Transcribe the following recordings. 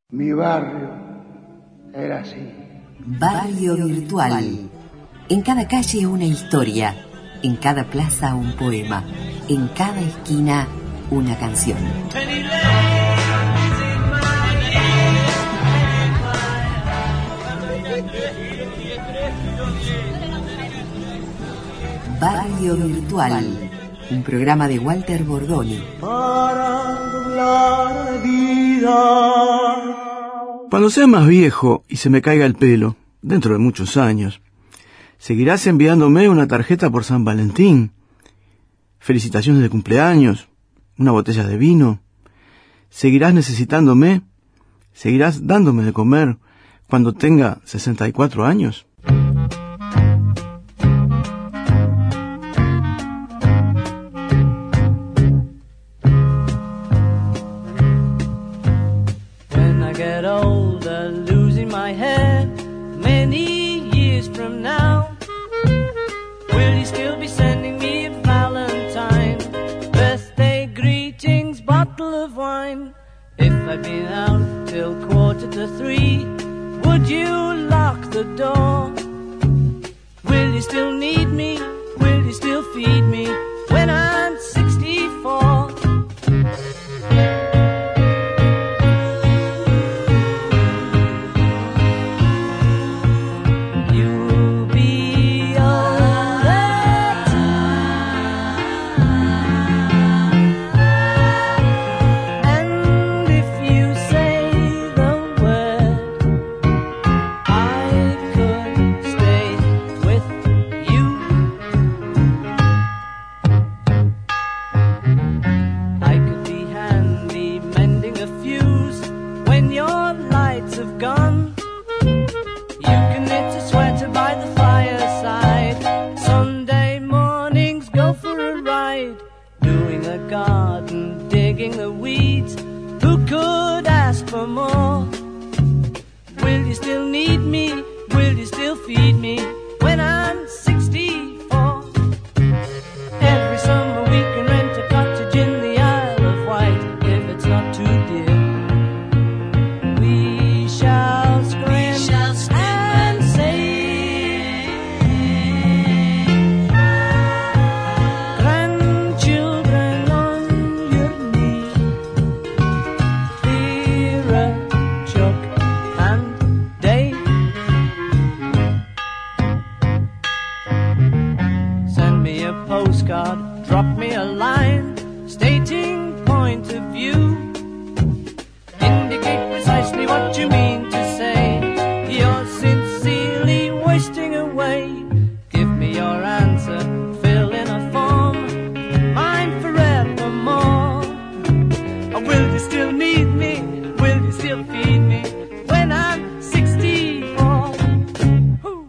Mi barrio era así. Barrio virtual. En cada calle una historia, en cada plaza un poema, en cada esquina una canción. Barrio virtual, un programa de Walter Bordoni. Para doblar la vida. Cuando sea más viejo y se me caiga el pelo, dentro de muchos años, seguirás enviándome una tarjeta por San Valentín, felicitaciones de cumpleaños, una botella de vino. Seguirás necesitándome, seguirás dándome de comer cuando tenga 64 años. I've been out till 2:45. Would you lock the door? Will you still need me? Will you still feed me when I'm 64? You'll be older and if you say the word, I could stay with you. I could be handy mending a fuse when your lights have gone. You can knit a sweater by the fireside. Sunday mornings go for a ride, doing a garden, digging the weeds. Who could ask for more? Will you still need me? Will you still feed me when I'm 64? Every summer we can rent a cottage in the Isle of Wight if it's not too dear. We shall scream and say, grandchildren on your knee, Vera, Chuck and Dave. Send me a postcard, drop me a line, stating point of view. Indicate precisely what you mean to say. You're sincerely wasting away. Give me your answer, fill in a form, mine forevermore. Or will you still need me? Will you still feed me when I'm 64? Woo.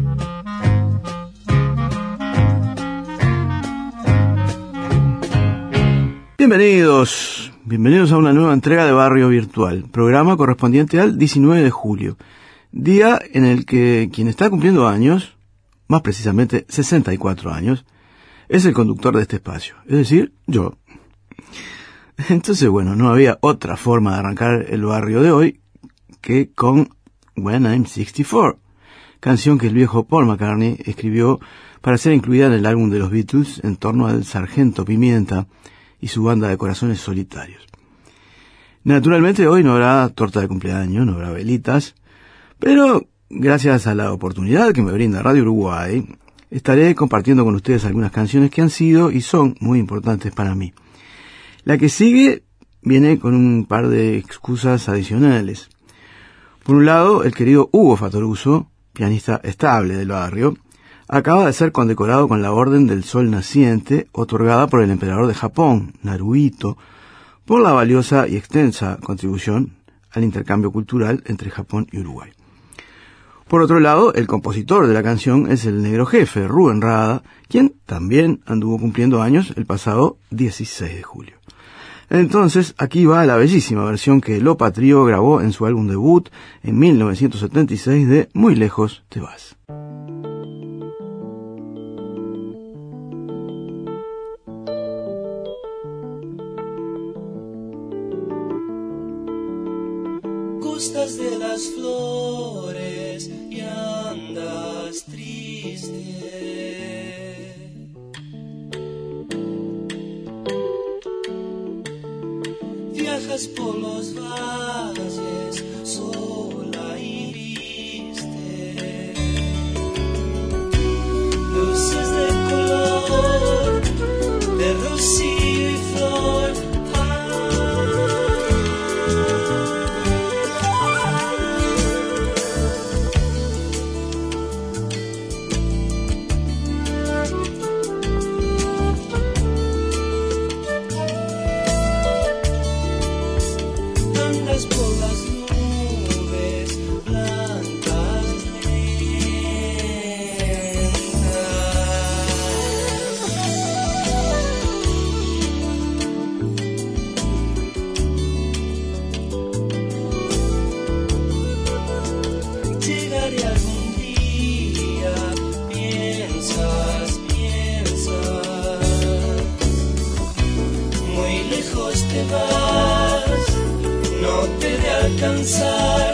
Bienvenidos a una nueva entrega de Barrio Virtual, programa correspondiente al 19 de julio, día en el que quien está cumpliendo años, más precisamente 64 años, es el conductor de este espacio, es decir, yo. Entonces, bueno, no había otra forma de arrancar el barrio de hoy que con When I'm 64, canción que el viejo Paul McCartney escribió para ser incluida en el álbum de los Beatles en torno al Sargento Pimienta y su banda de corazones solitarios. Naturalmente hoy no habrá torta de cumpleaños, no habrá velitas, pero gracias a la oportunidad que me brinda Radio Uruguay, estaré compartiendo con ustedes algunas canciones que han sido y son muy importantes para mí. La que sigue viene con un par de excusas adicionales. Por un lado, el querido Hugo Fattoruso, pianista estable del barrio, acaba de ser condecorado con la Orden del Sol Naciente, otorgada por el emperador de Japón, Naruhito, por la valiosa y extensa contribución al intercambio cultural entre Japón y Uruguay. Por otro lado, el compositor de la canción es el negro jefe, Rubén Rada, quien también anduvo cumpliendo años el pasado 16 de julio. Entonces, aquí va la bellísima versión que Lopa Trío grabó en su álbum debut en 1976 de Muy lejos te vas. gustas de las flores y andas triste. Viajas por los valles sola y triste. Luces de color, de rocío y flor. Alcanzar.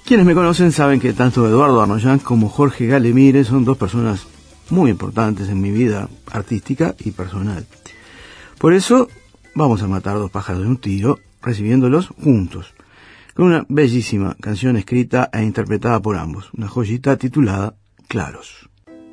Quienes me conocen saben que tanto Eduardo Arnoyan como Jorge Galemire son dos personas muy importantes en mi vida artística y personal. Por eso vamos a matar dos pájaros de un tiro, recibiéndolos juntos, con una bellísima canción escrita e interpretada por ambos, una joyita titulada Claros.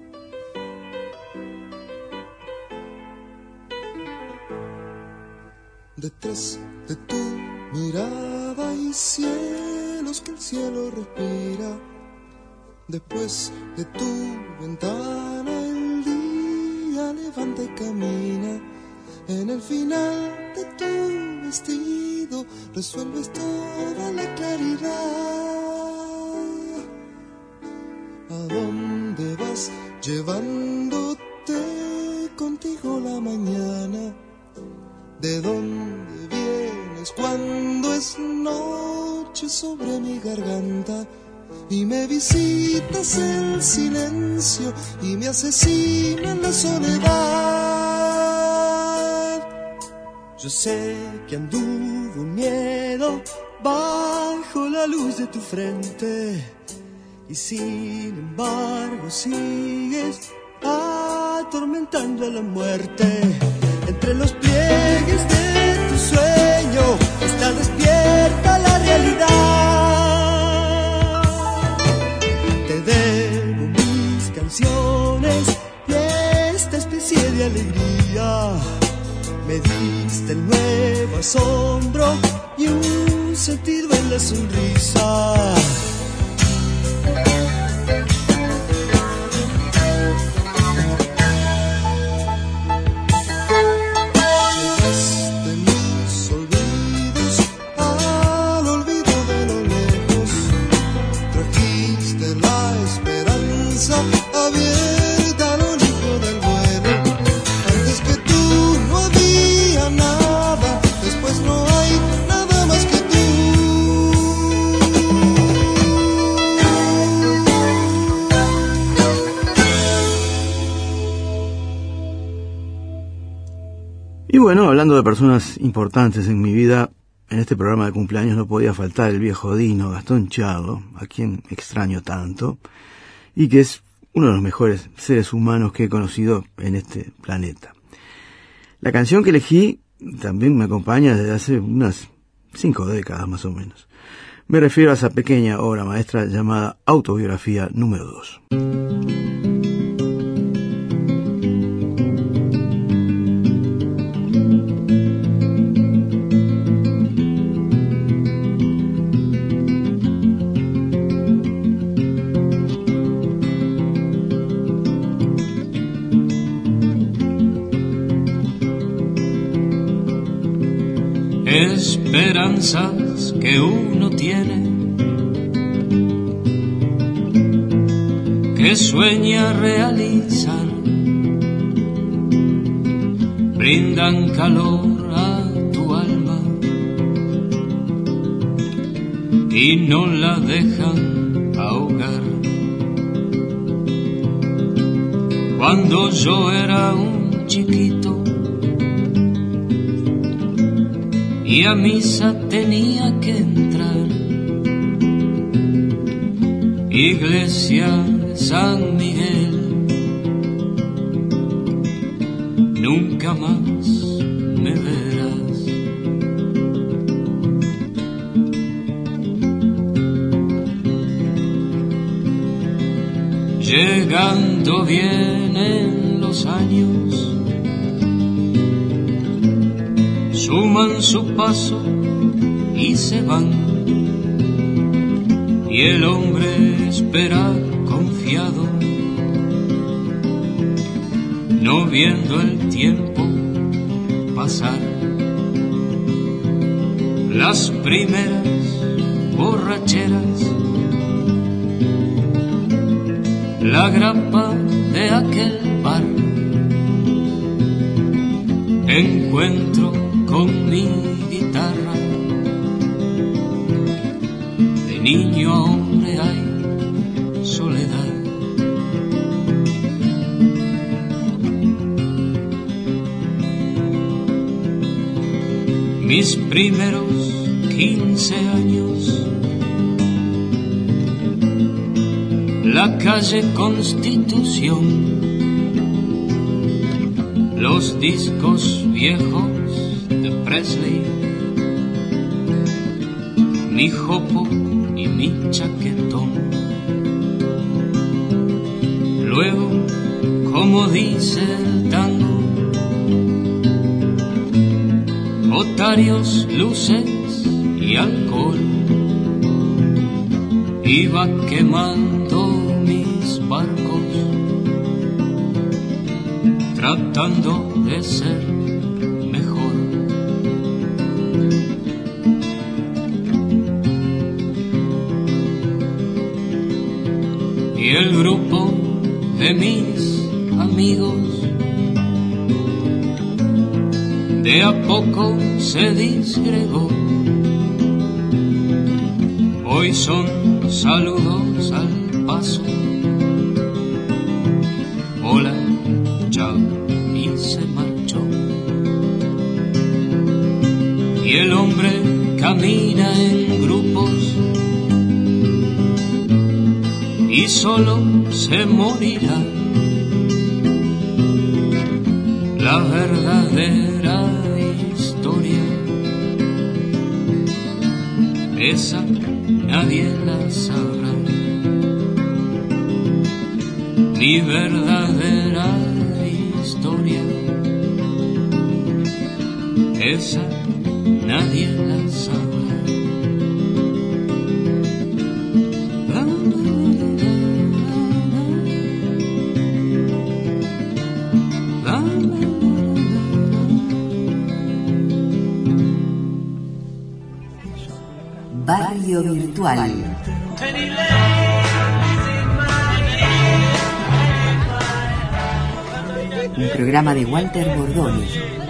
Detrás de tu mirada hay cielos que el cielo respira. Después de tu ventana el día levanta y camina. En el final de tu vestido resuelves toda la claridad. ¿A dónde vas llevándote contigo la mañana? ¿De dónde vienes cuando es noche sobre mi garganta? Y me visitas el silencio y me asesina en la soledad. Yo sé que anduvo un miedo bajo la luz de tu frente, y sin embargo sigues atormentando a la muerte. Entre los pliegues de tu sueño está despierta la realidad. Te debo mis canciones y esta especie de alegría. Me diste el nuevo asombro y un sentido en la sonrisa. Y bueno, hablando de personas importantes en mi vida, en este programa de cumpleaños no podía faltar el viejo Dino, Gastón Charlo, a quien extraño tanto, y que es uno de los mejores seres humanos que he conocido en este planeta. La canción que elegí también me acompaña desde hace unas 5 décadas más o menos. Me refiero a esa pequeña obra maestra llamada Autobiografía número 2. Esperanzas que uno tiene, que sueña realizar, brindan calor a tu alma y no la dejan ahogar. Cuando yo era un chiquito y a misa tenía que entrar, iglesia de San Miguel, nunca más me verás. Llegando vienen los años, suman su paso y se van, y el hombre espera confiado, no viendo el tiempo pasar. Las primeras borracheras, la grapa de aquel bar, encuentro con mi guitarra. De niño a hombre hay soledad. Mis primeros 15 años la calle Constitución, los discos viejos de Presley, mi jopo y mi chaquetón. Luego, como dice el tango, otarios, luces y alcohol. Iba quemando mis barcos, tratando de ser mejor. Y el grupo de mis amigos de a poco se disgregó. Hoy son saludos al paso, hola, chao, y se marchó. Y el hombre camina en grupos y solo se morirá. La verdadera historia, esa nadie la sabrá. Mi verdadera historia, esa nadie la sabrá. Barrio Virtual. Un programa de Walter Bordoni.